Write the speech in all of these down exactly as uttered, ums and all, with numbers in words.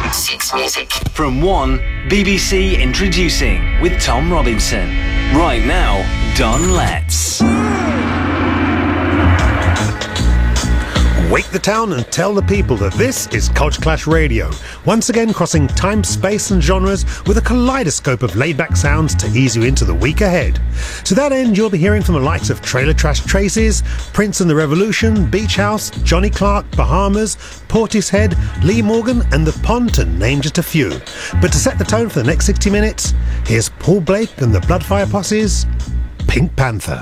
Six Music. From One, B B C Introducing with Tom Robinson. Right now, Don Letts. Wake the town and tell the people that this is Culture Clash Radio, once again crossing time, space and genres with a kaleidoscope of laid-back sounds to ease you into the week ahead. To that end, you'll be hearing from the likes of Trailer Trash Traces, Prince and the Revolution, Beach House, Johnny Clark, Bahamas, Portishead, Lee Morgan and The Pond, to name just a few. But to set the tone for the next sixty minutes, here's Paul Blake and the Bloodfire Posse's Pink Panther.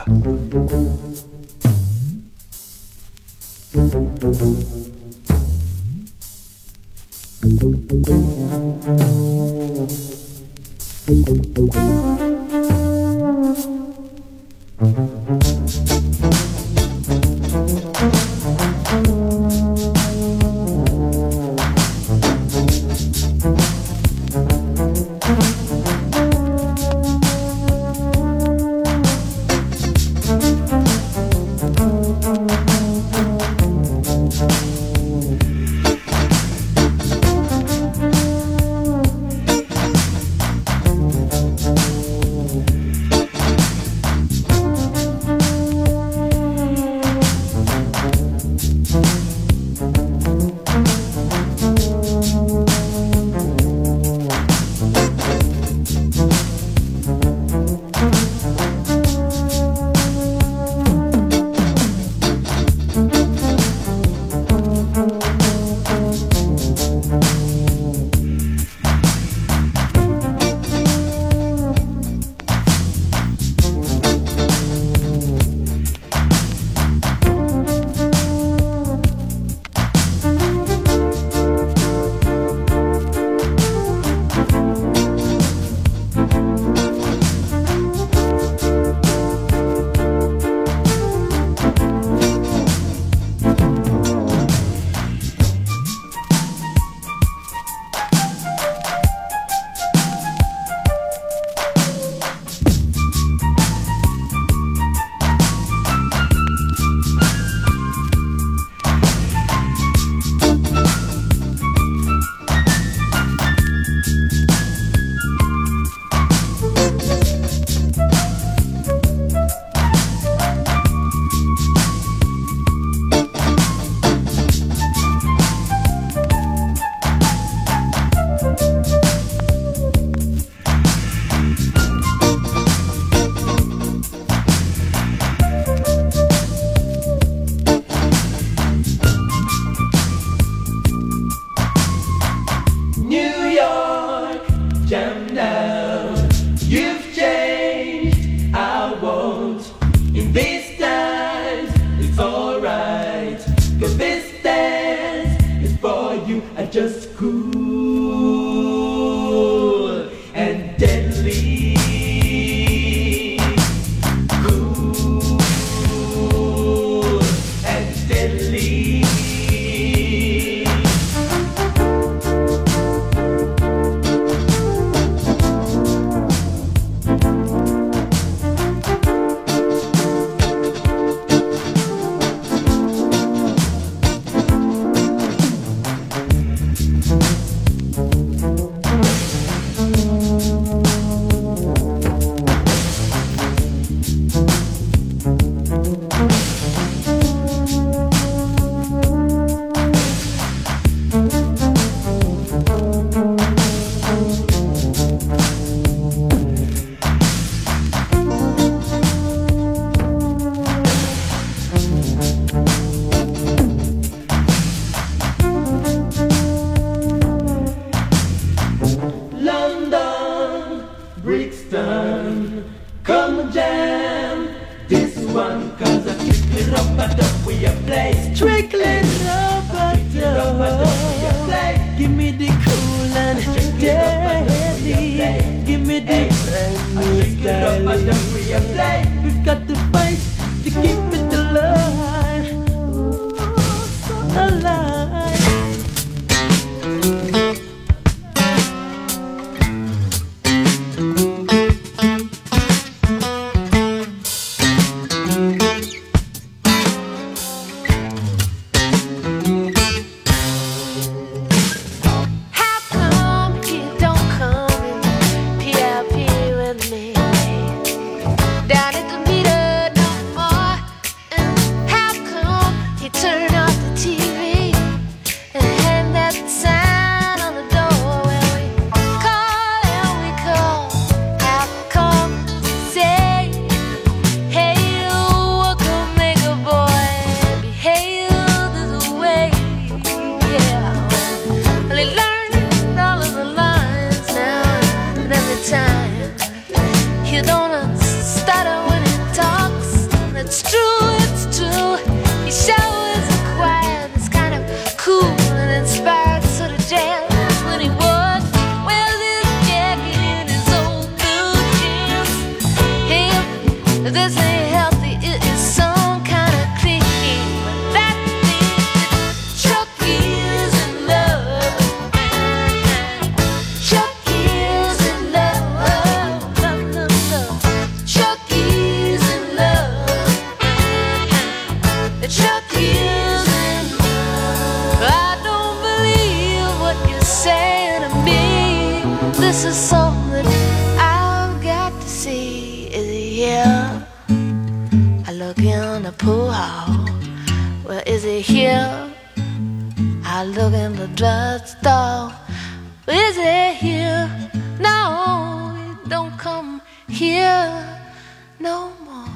pool hall. Well, is it here? I look in the drugstore. Is it here? No, it don't come here no more.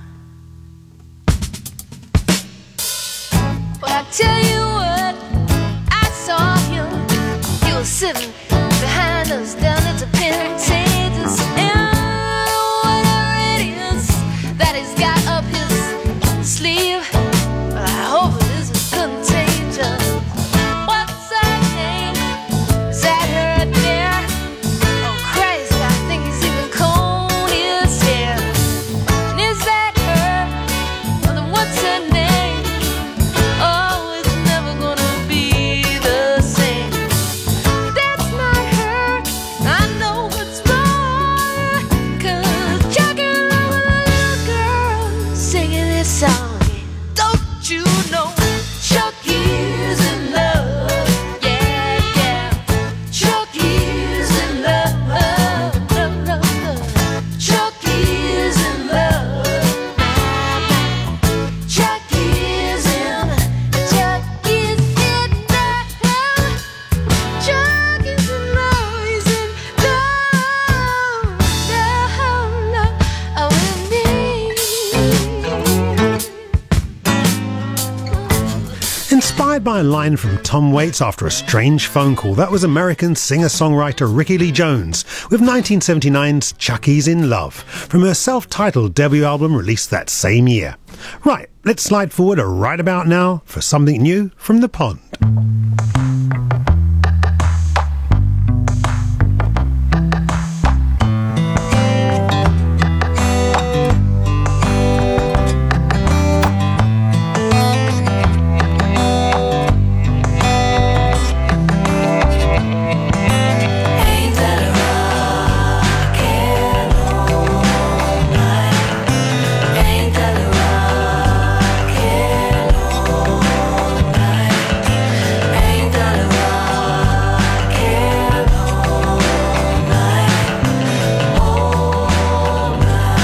Well, I tell you what, I saw him. He was sitting behind us down at the Pantages. And whatever it is that he's got up his sleeve, well, I hope it isn't contagious. What's her name? Is that her there? Oh Christ, I think he's even combed his hair. And is that her? Well, then what's her name? Oh, it's never gonna be the same. That's not her. I know what's wrong. 'Cause jogging along with a little girl singing this song. Don't you know Chucky's in love? Yeah, yeah. Chucky's in love, love, love, love. Chucky's in love. Chucky's in, Chucky's in love. Chucky's in love, he's in love, love, love with me. Inspired by a line from Tom Waits after a strange phone call, that was American singer-songwriter Rickie Lee Jones with nineteen seventy-nine's Chucky's in Love from her self-titled debut album released that same year. Right, let's slide forward a right about now for something new from the pond. Ain't that a rockin' all night? Ain't that a rockin' all night? Ain't that a rockin' all night? All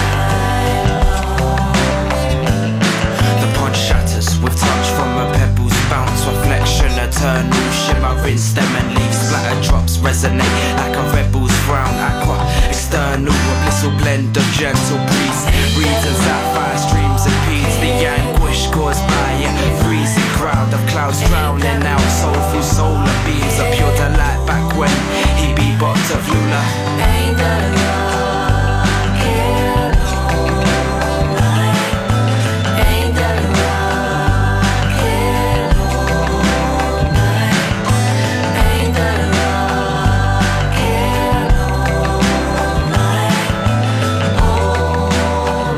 night. The pond shatters with touch from a pebble's bounce. Reflection, eternal shimmer, rinse them and leave splatter drops resonate like a rebel's frown. Aqua, external, a blissful blend of gentle breeze. Reasons sapphire streams impedes the anguish caused by a freezing crowd of clouds drowning out. Soulful solar beams, a pure delight back when he bebopped of Lula. Ain't that a rockin' all night? Ain't that a rockin' all night? Ain't that a rockin' all night? All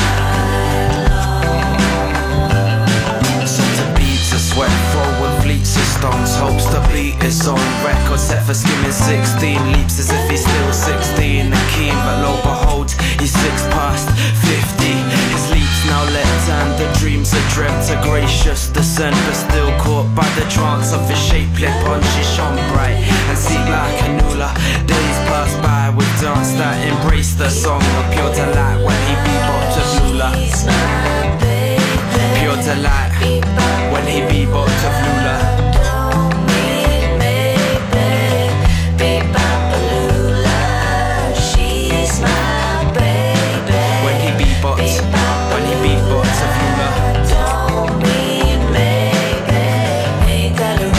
night. Sons of beads of sweat, forward fleets of stones. Hopes the beat is on record, set for skimming sixteen. Leaps as if he's still sixteen and keen, but lo behold, he's six past fifty. His leaps now let turn, the dreams are dreamt, a gracious descent, but still caught by the trance of his shapely pond. She shone bright and seemed like a nula. Days passed by with dance that embraced the song of pure delight when he bebopped of Lula. She's my baby. Pure delight when he bebopped of Lula. Don't need maybe, be-bop-a-lula. She's my baby. When he bebopped, when he bebopped of Lula. Don't need maybe. Ain't that a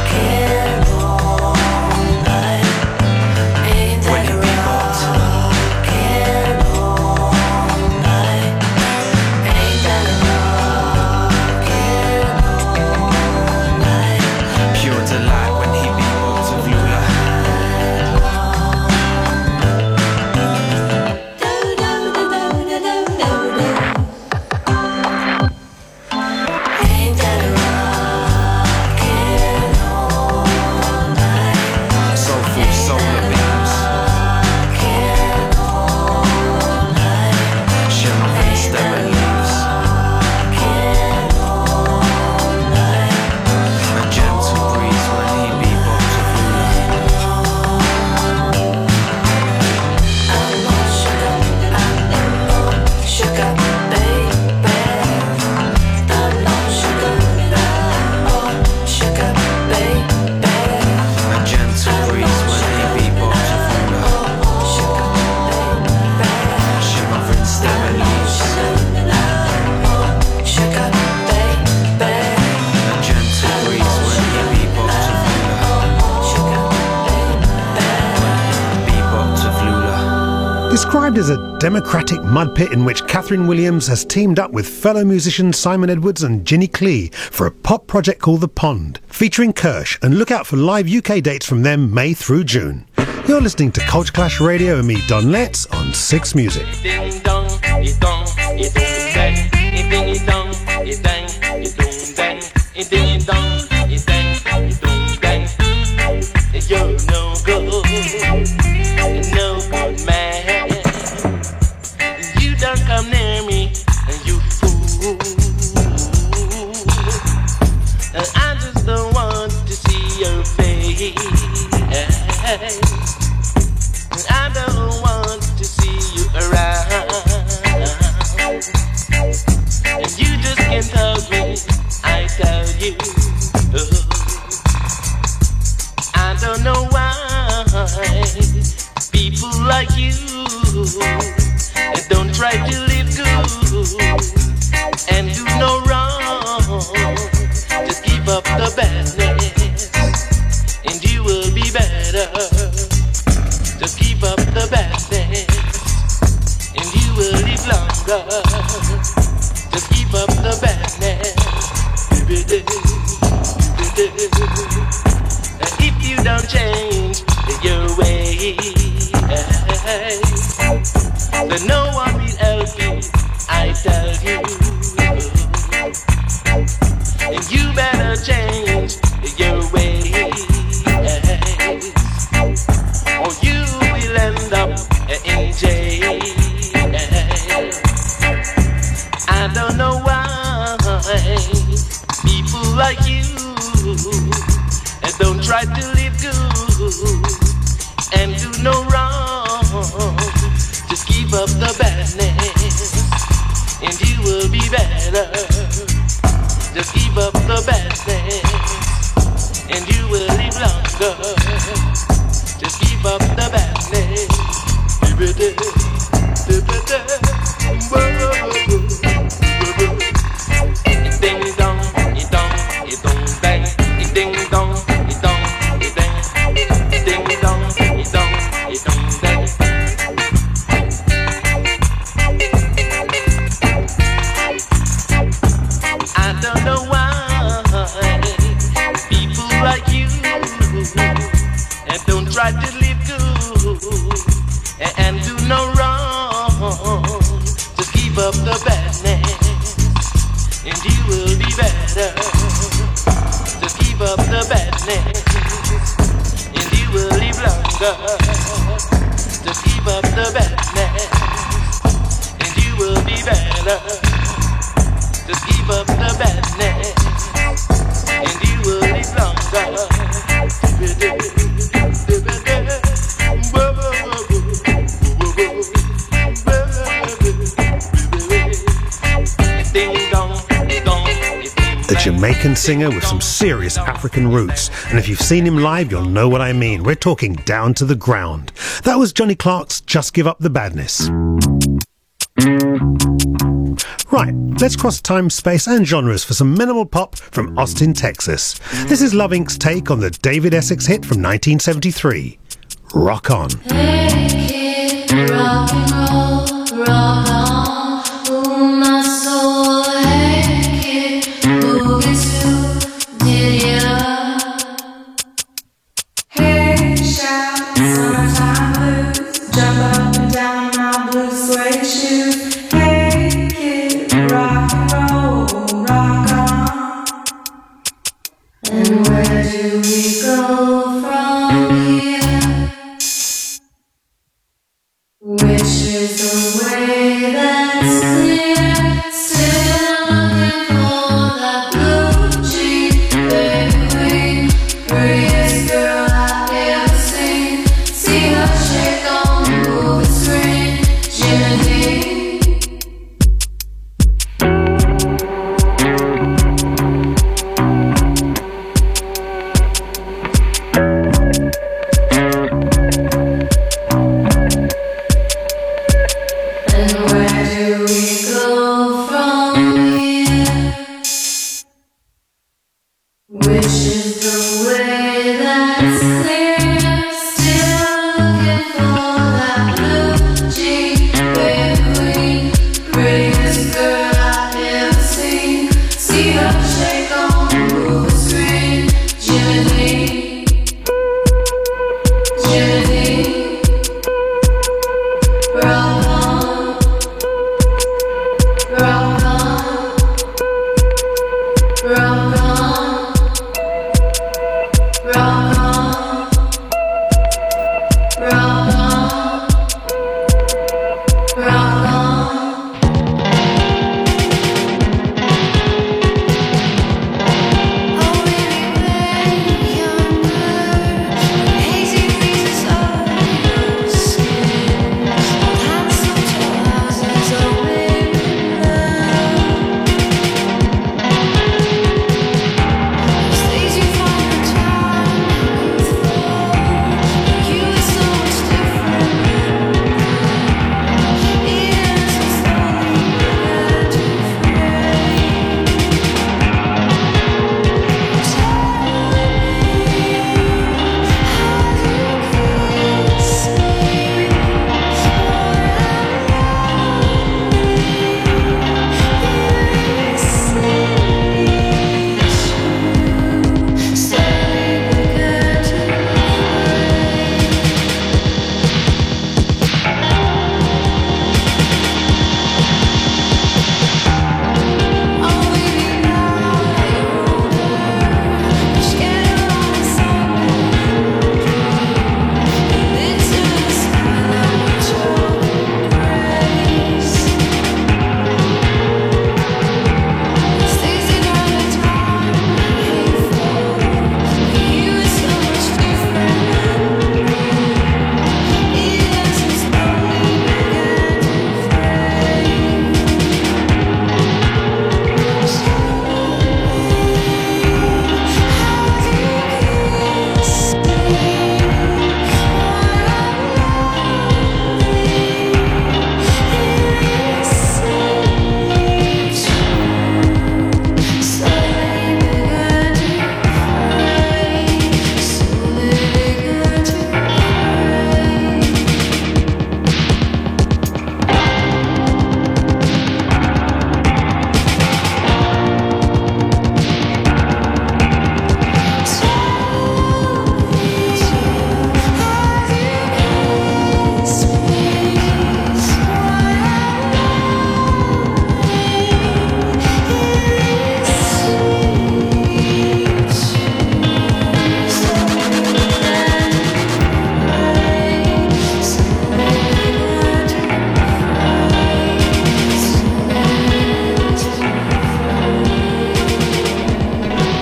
rockin' all night? Ain't When that he a bebopped, Described as a democratic mud pit in which Catherine Williams has teamed up with fellow musicians Simon Edwards and Ginny Clee for a pop project called The Pond, featuring Kirsch, and look out for live U K dates from them May through June. You're listening to Culture Clash Radio and me, Don Letts, on Six Music. You're no good, no good man. You don't come near me, you fool. I just don't want to see your face. I don't want to see you around. And you just can't hug me, I tell you. I don't know why people like you don't try to live good and do no wrong. Just give up the badness and you will be better. Just give up the badness and you will live longer. Just give up the badness. If you don't change your way, then no one will help you, I tell you. And you better change your ways, or you will end up in jail. I don't know why people like you don't try to live good and do no wrong. Just keep up the badness and you will be better. Just keep up the badness and you will live longer. Just keep up the badness. Ding dong, it dong, it dong, bang, it ding dong. I don't know why people like you and don't try to live good and do no wrong. Just keep up the badness and you will be better. Just keep up the badness and you will live longer. Just keep up the badness and you will be better. Just keep up the badness and you will live longer. The Jamaican singer with some serious African roots, and if you've seen him live, you'll know what I mean. We're talking down to the ground. That was Johnny Clark's Just Give Up the Badness. Right, let's cross time, space and genres for some minimal pop from Austin, Texas. This is Love Incorporated's take on the David Essex hit from nineteen seventy-three, Rock On. Hey kid, rock and roll, rock on, ooh my soul. Hey kid, boogie to Didier. Hey shout, summertime blues, jump up and down in my blue suede shoes. Rock and roll, rock on. And where do we go from here? Which is the way that's clear? Still looking for that blue jean, baby queen, prettiest girl I've ever seen. See her shake on the movie screen, Jimmy Dean.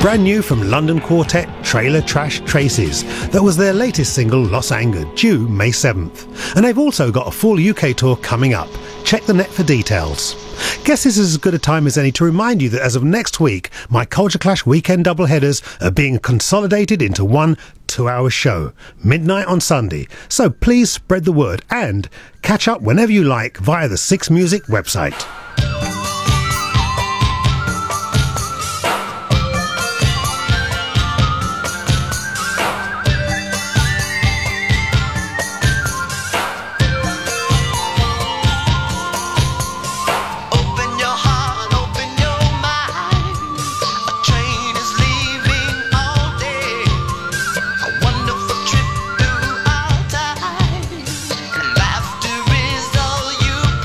Brand new from London quartet Trailer Trash Traces. That was their latest single, Los Anger, due May seventh. And they've also got a full U K tour coming up. Check the net for details. Guess this is as good a time as any to remind you that as of next week, my Culture Clash weekend doubleheaders are being consolidated into one two-hour show, midnight on Sunday. So please spread the word and catch up whenever you like via the Six Music website. Laughter is all you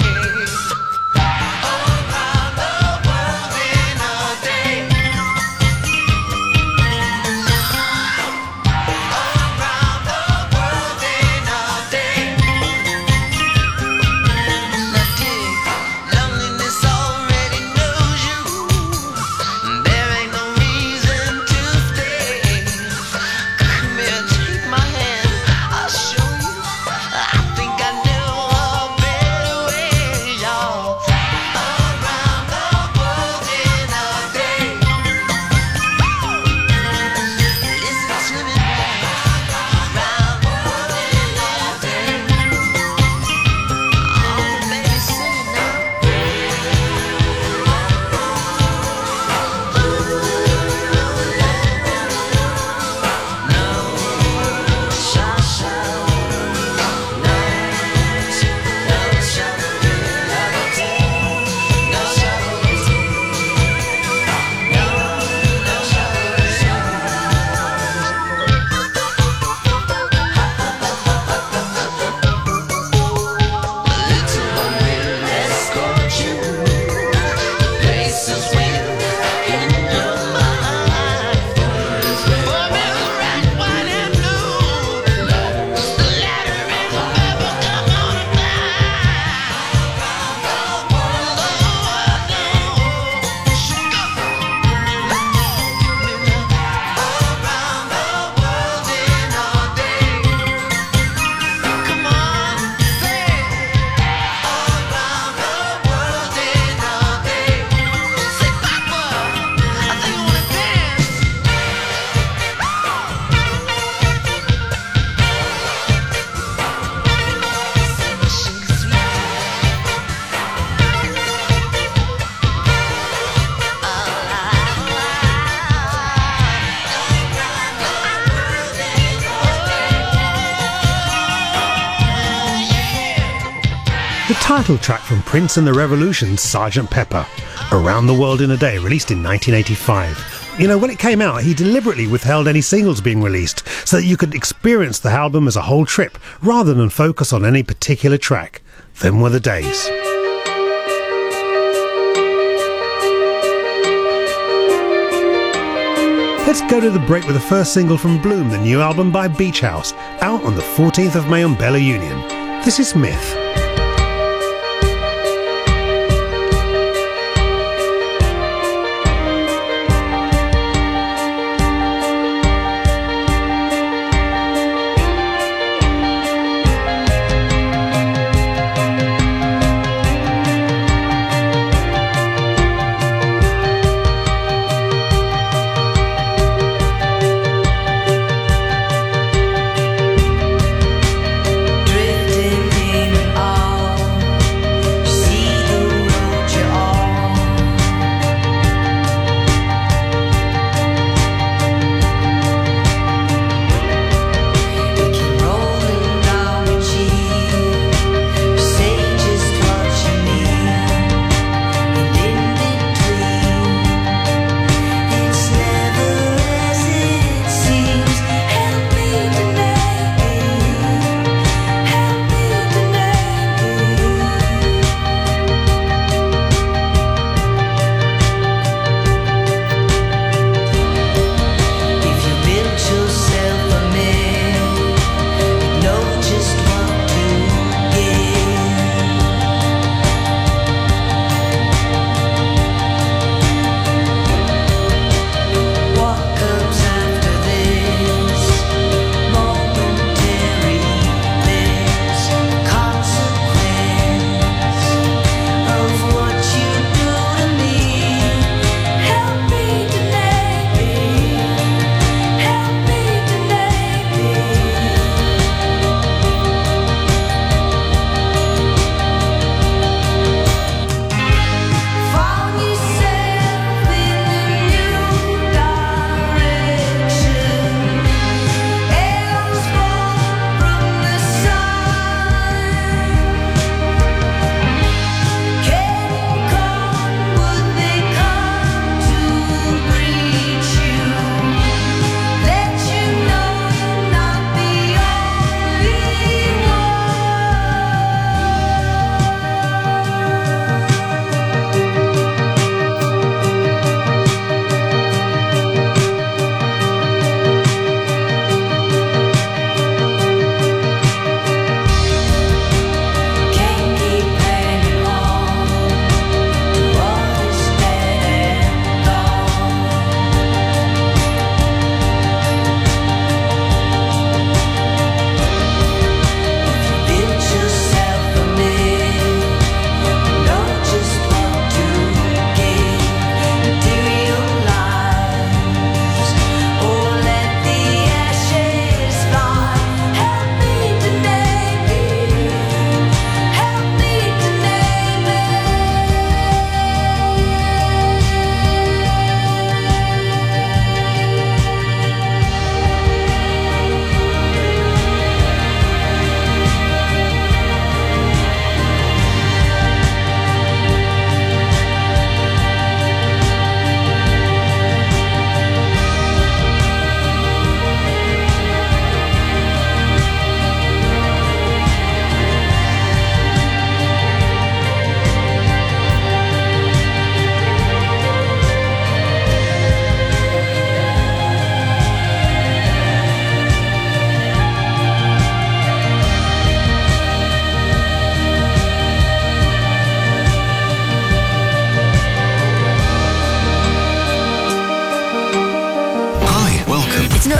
The title track from Prince and the Revolution's Sergeant Pepper, Around the World in a Day, released in nineteen eighty-five. You know, when it came out, he deliberately withheld any singles being released so that you could experience the album as a whole trip rather than focus on any particular track. Them were the days. Let's go to the break with the first single from Bloom, the new album by Beach House, out on the fourteenth of May on Bella Union. This is Myth. Drifting in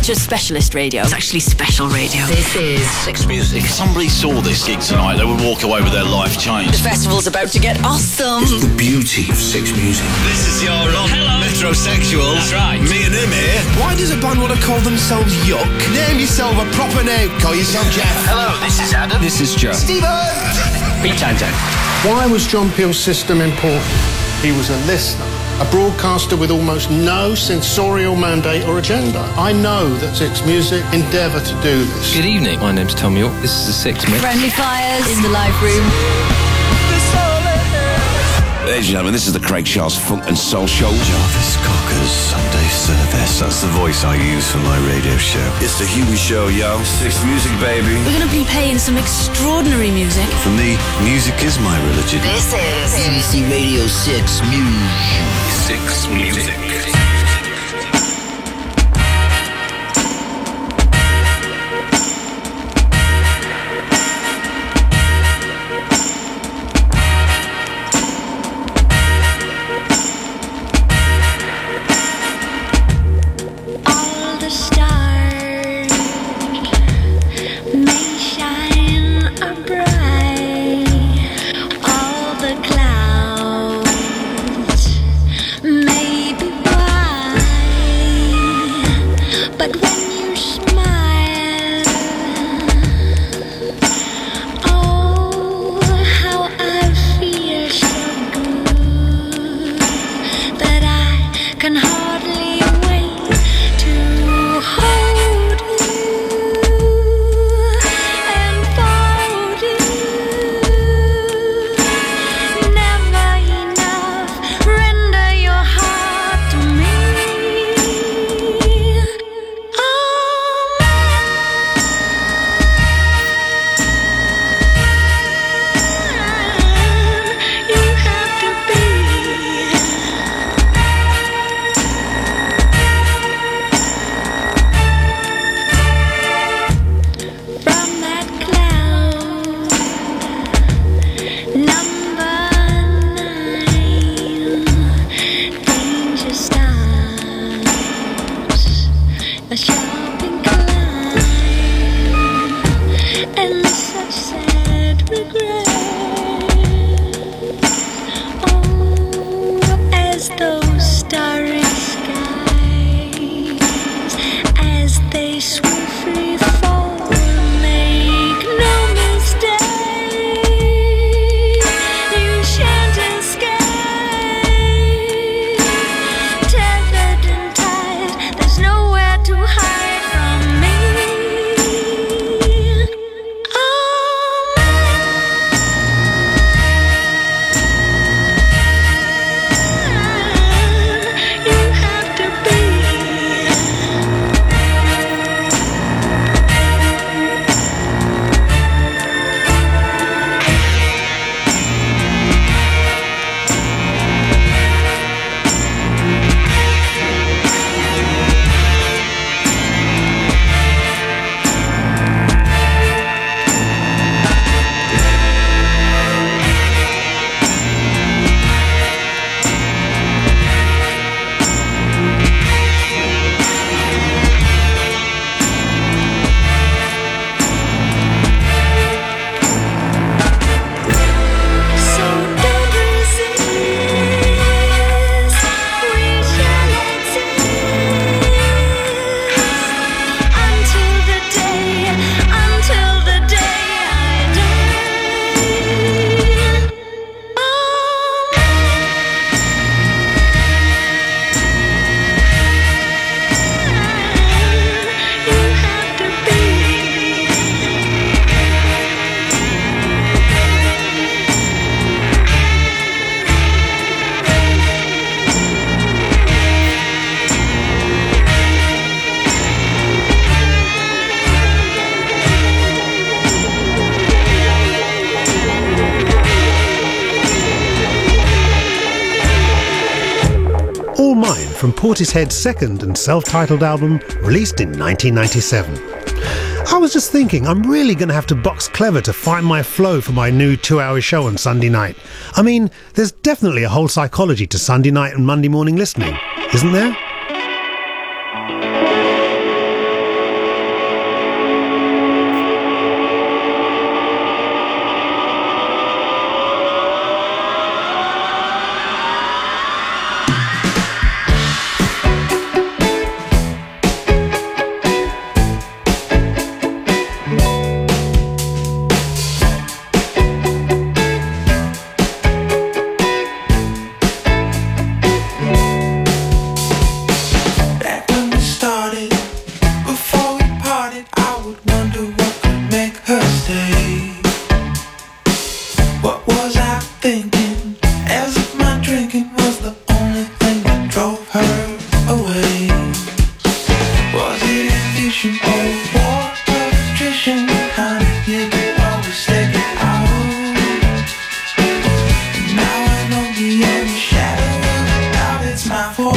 Amateur specialist radio. It's actually special radio. This is Six Music. If somebody saw this gig tonight, they would walk away with their life changed. The festival's about to get awesome. It's the beauty of Six Music. This is your on Metrosexual. That's right. Me and him here. Why does a band want to call themselves Yuck? Name yourself a proper name. Call yourself Jeff. Hello, this is Adam. This is Joe. Steven. Pete Townsend. Why was John Peel's system important? He was a listener, a broadcaster with almost no sensorial mandate or agenda. I know that Six Music endeavour to do this. Good evening. My name's Tom York. This is the Six Mix. Friendly Fires in the live room. Ladies and gentlemen, this is the Craig Charles Funk and Soul Show. Jarvis Cocker's Sunday Service. That's the voice I use for my radio show. It's the Huey Show, yo. Six Music, baby. We're going to be playing some extraordinary music. For me, music is my religion. This is B B C Radio six Music. Six Music. From Portishead's second and self-titled album, released in nineteen ninety-seven. I was just thinking, I'm really going to have to box clever to find my flow for my new two-hour show on Sunday night. I mean, there's definitely a whole psychology to Sunday night and Monday morning listening, isn't there? would wonder what could make her stay. What was I thinking? As if my drinking was the only thing that drove her away. Was it ambition or war of attrition? Honey, you could always take it out. And now I know beyond the shadow of a doubt it's my fault.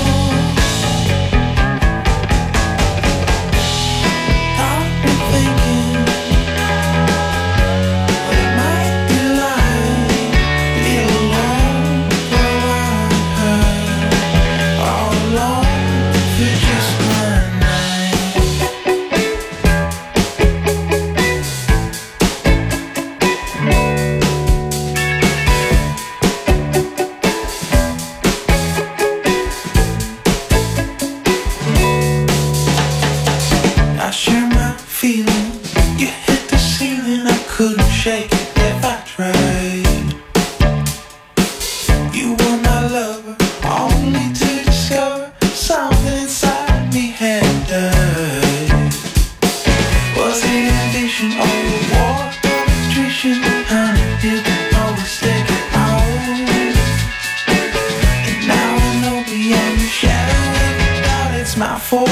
I share my feeling. You hit the ceiling, I couldn't shake it if I tried. You were my lover, only to discover something inside me had died. Was it ambition or a war of attrition? Honey, you can always take it out. And now I know beyond the shadow of a doubt it's my fault.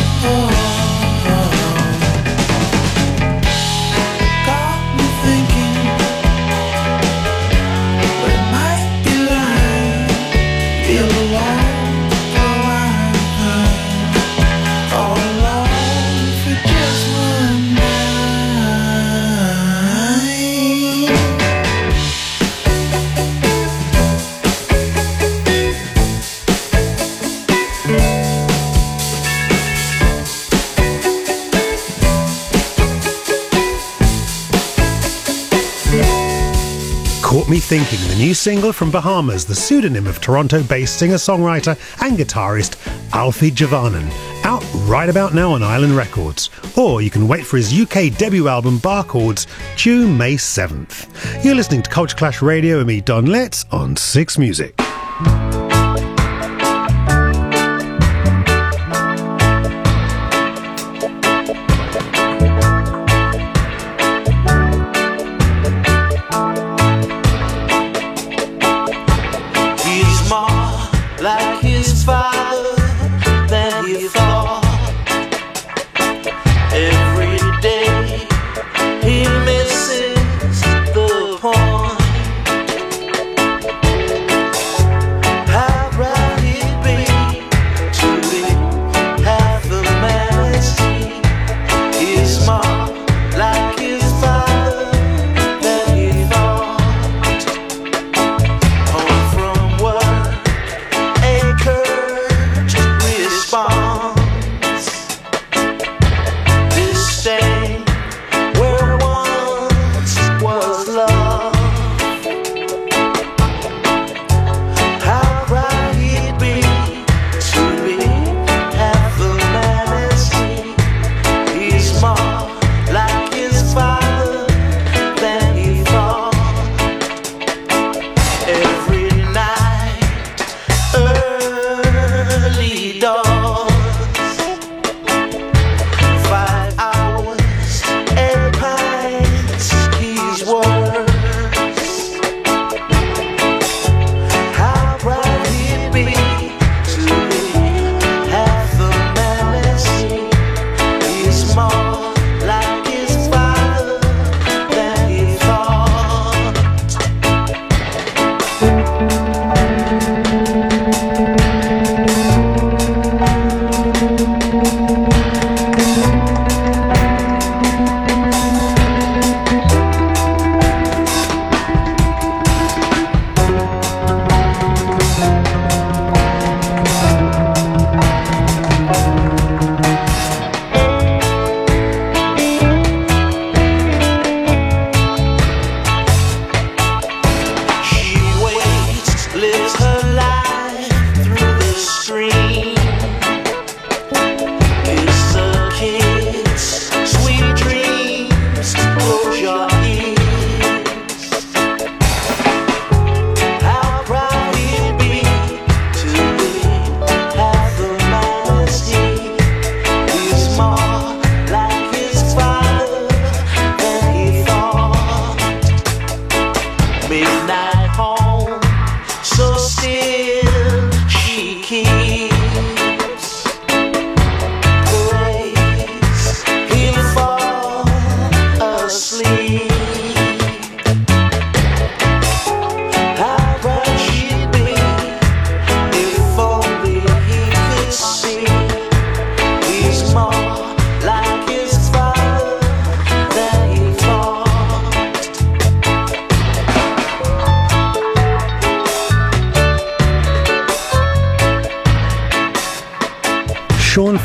Caught Me Thinking, the new single from Bahamas, the pseudonym of Toronto-based singer-songwriter and guitarist Alfie Javanen, out right about now on Island Records. Or you can wait for his U K debut album Bar Chords, due May seventh. You're listening to Culture Clash Radio with me, Don Letts, on Six Music. Like his father than he thought. Every day he misses the point.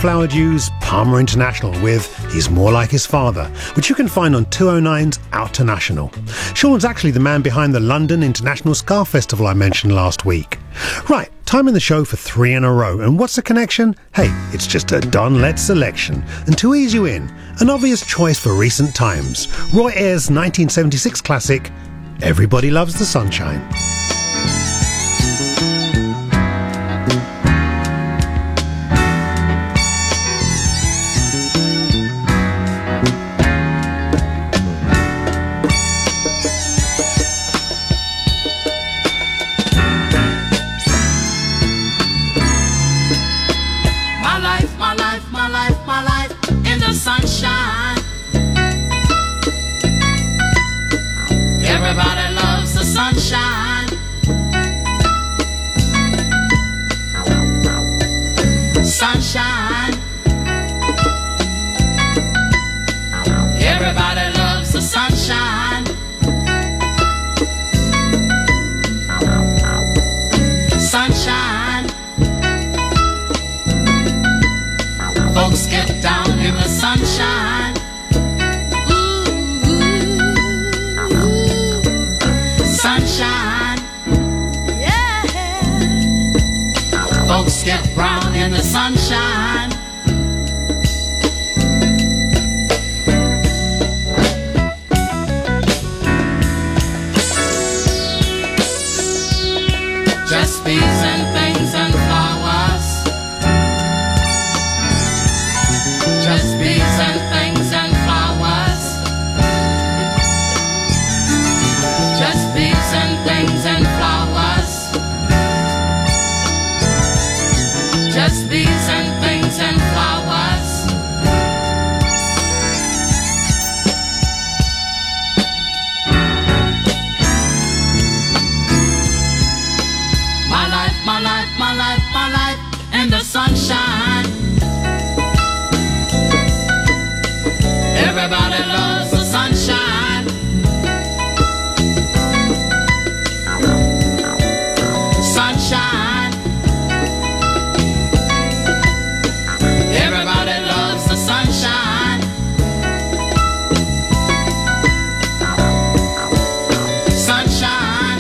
Flower Dew's Palmer International with He's More Like His Father, which you can find on two oh nine's Outernational. Sean's actually the man behind the London International Ska Festival I mentioned last week. Right, time in the show for three in a row, and what's the connection? Hey, it's just a Don Led selection, and to ease you in, an obvious choice for recent times, Roy Ayers' nineteen seventy-six classic, Everybody Loves the Sunshine. Sunshine. Everybody loves the sunshine. Sunshine. Everybody loves the sunshine. Sunshine. Folks get down in the sunshine. Ooh, ooh, ooh. Sunshine. Yeah. Folks get brown in the sunshine. Just bees and things and flowers. Just bees and things and flowers. Just bees and things and flowers. Just bees and things and flowers. My life, my life, my life, my life in the sunshine. Everybody loves the sunshine. Sunshine. Everybody loves the sunshine. Sunshine.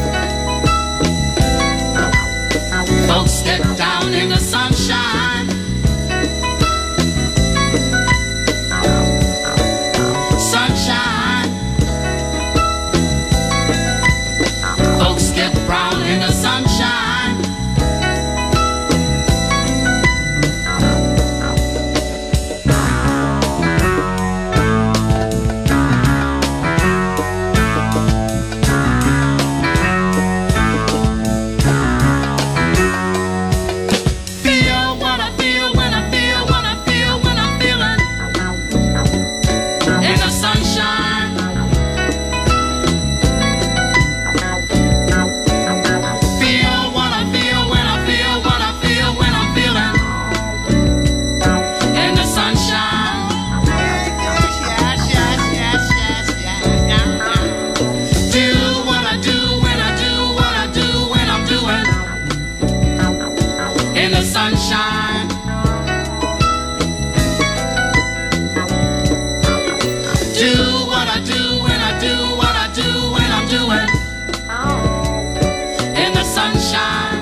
Folks get down in the sunshine. Sunshine. Folks get brown in the sunshine. Feel what I feel when I feel what I feel when I'm feeling in the sunshine. Feel what I feel when I feel what I feel when I'm feeling in the sunshine. Yes, yes, yes, yes, yes, yes. Do what I do when I do what I do when I'm doing in the sunshine. Do what I do when I do what I do when I'm doing in the sunshine.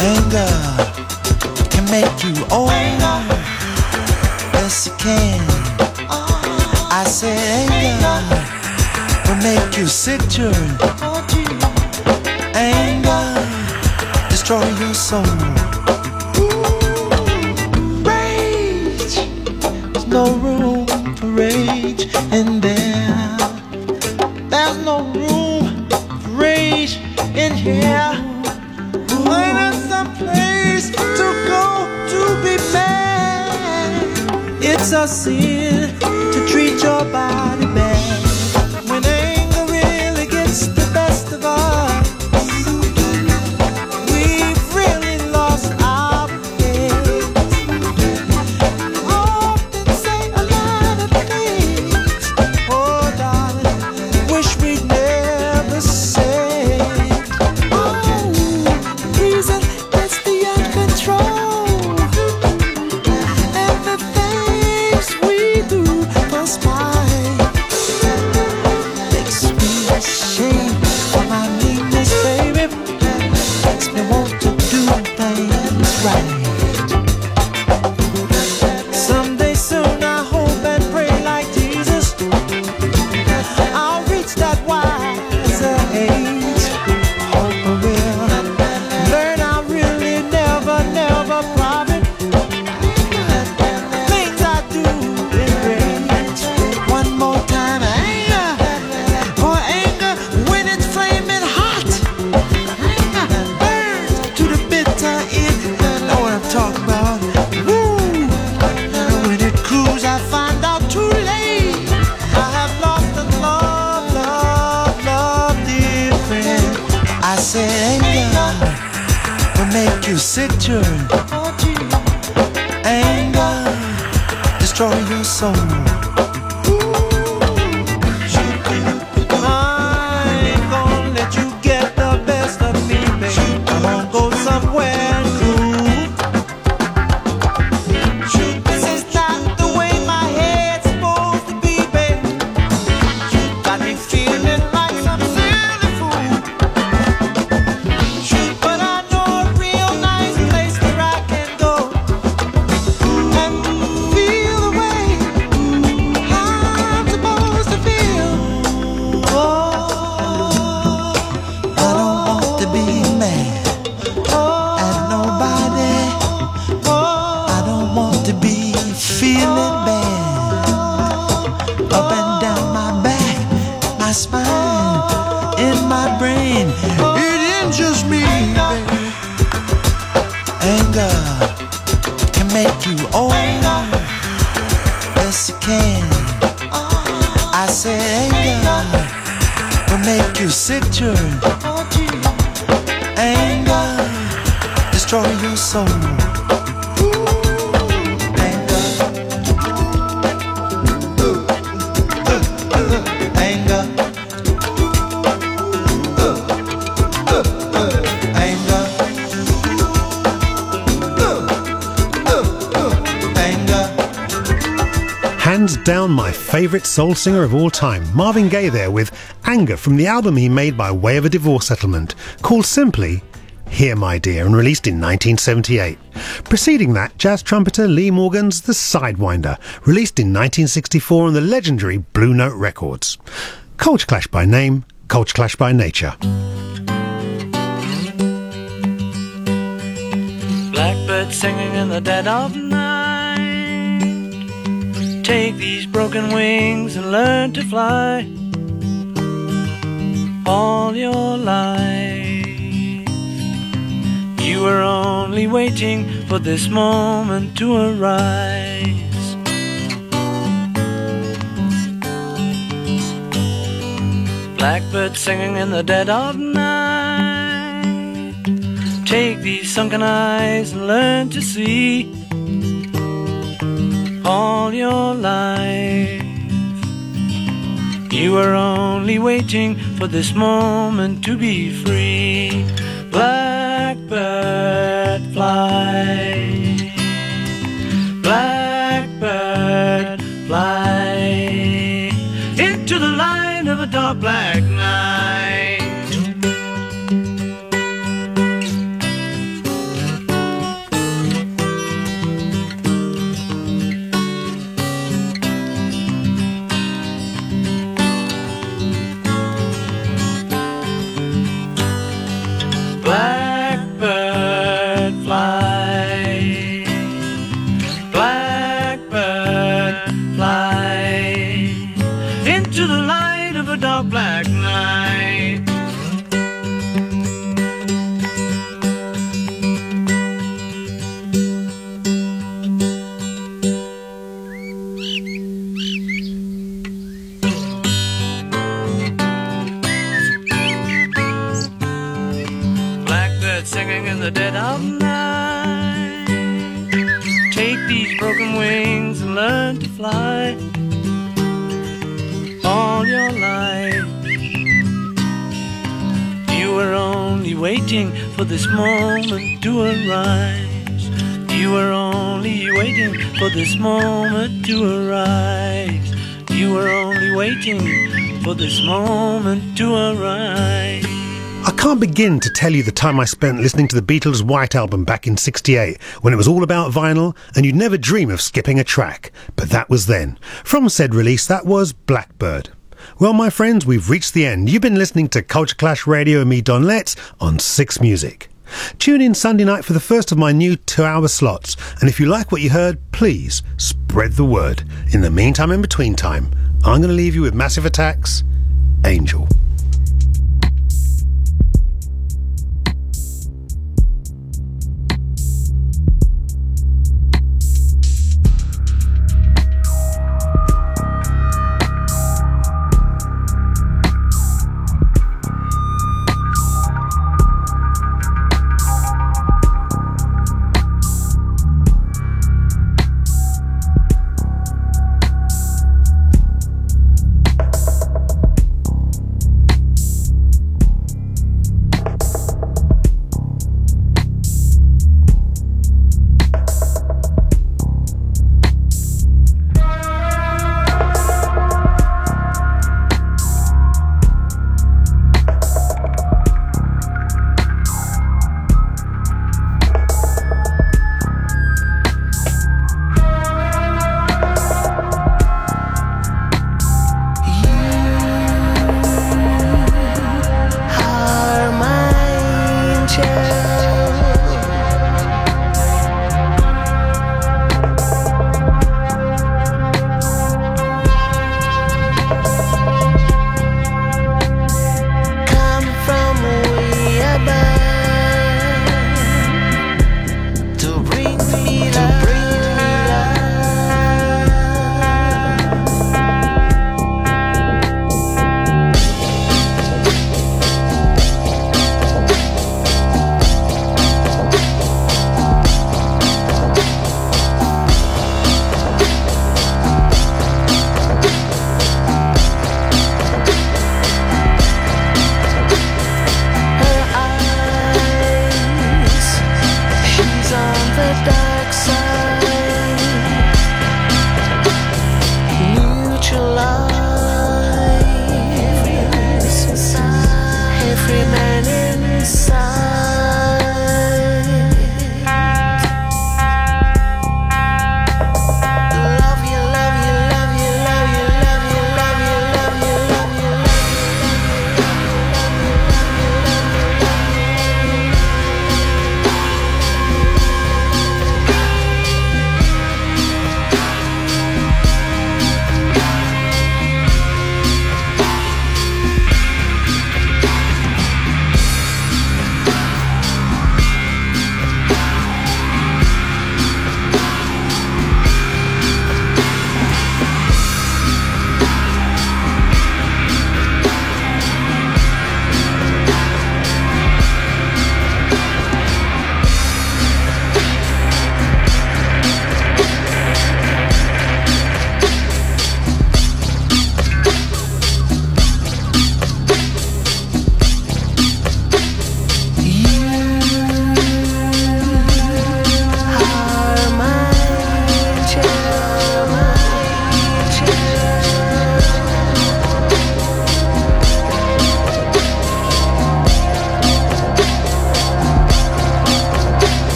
Anger can make you old. Yes, it can. I said anger will make you sick, children. Anger destroy your soul. Rage, there's no room for rage in there. There's no room for rage in here. When there's some place to go to be mad, it's a sin to treat your body bad. When anger really gets the best of us, we've really lost our heads. I often say a lot of things, oh darling, wish we'd never said. Oh, reason gets beyond control, and the things we do must mind makes me ashamed of my meanness, baby. Makes me want to do things right. Someday soon I hope and pray like Jesus, I'll reach that wiser age. Hope I will learn I really never, never profit things I do in rage. One more time, anger, for anger when it's flaming hot, anger burns to the bitter end. Know what I'm talking about? Woo! When it cools, I find out too late I have lost the love, love, love, dear friend. I said anger will make you sick, children. Anger destroy your soul. I ain't gonna let you get the best of me, baby. I'm gonna go somewhere cool. This is not the way my head's supposed to be, baby. Got me feeling like some silly fool. But I know a real nice place where I can go and feel the way I'm supposed to feel. Oh, I don't want to be mad at nobody. I don't want to be feeling bad up and down my back, my spine, in my brain. It injures me, baby. Anger can make you old. Yes, it can. I said anger will make you sick, children. Anger destroy your soul. Anger, anger, anger, anger. Hands down my favourite soul singer of all time, Marvin Gaye there with Anger from the album he made by way of a divorce settlement, called simply Here My Dear, and released in nineteen seventy-eight. Preceding that, jazz trumpeter Lee Morgan's The Sidewinder, released in nineteen sixty-four on the legendary Blue Note Records. Culture Clash by name, Culture Clash by nature. Blackbird singing in the dead of night. Take these broken wings and learn to fly. All your life you were only waiting for this moment to arise. Blackbird singing in the dead of night. Take these sunken eyes and learn to see. All your life you were only waiting for this moment to be free. Blackbird fly, blackbird fly into the light of a dark black night. Blackbird fly, blackbird fly into the light of a dark black night. Blackbird singing in the dead of night. Take these broken wings and learn to fly all your life. You were only waiting for this moment to arise. You were only waiting for this moment to arise. You were only waiting for this moment to arise. I can't begin to tell you the time I spent listening to the Beatles' White Album back in sixty-eight, when it was all about vinyl and you'd never dream of skipping a track. But that was then. From said release, that was Blackbird. Well, my friends, we've reached the end. You've been listening to Culture Clash Radio and me, Don Letts, on Six Music. Tune in Sunday night for the first of my new two-hour slots. And if you like what you heard, please spread the word. In the meantime and between time, I'm going to leave you with Massive Attack's Angel.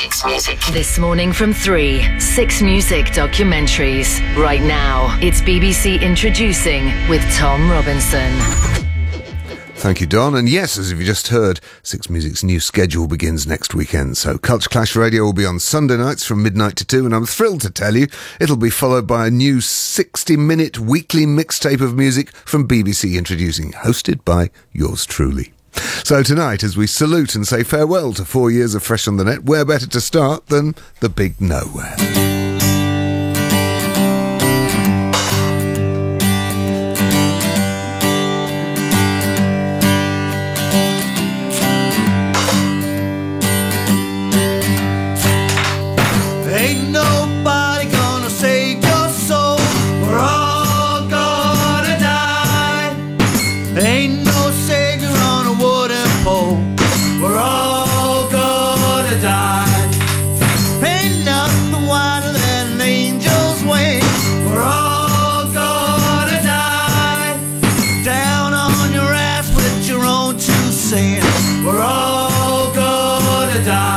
Six Music. This morning from three, Six Music documentaries. Right now, it's B B C Introducing with Tom Robinson. Thank you, Don. And yes, as you've just heard, Six Music's new schedule begins next weekend. So Culture Clash Radio will be on Sunday nights from midnight to two, and I'm thrilled to tell you it'll be followed by a new sixty-minute weekly mixtape of music from B B C Introducing, hosted by yours truly. So tonight, as we salute and say farewell to four years of Fresh on the Net, where better to start than the big nowhere? Ain't nobody gonna save your soul. We're all gonna die. Ain't no savior on a wooden pole. We're all gonna die. Ain't nothing wider than an angel's wing. We're all gonna die. Down on your ass with your own two cents. We're all gonna die.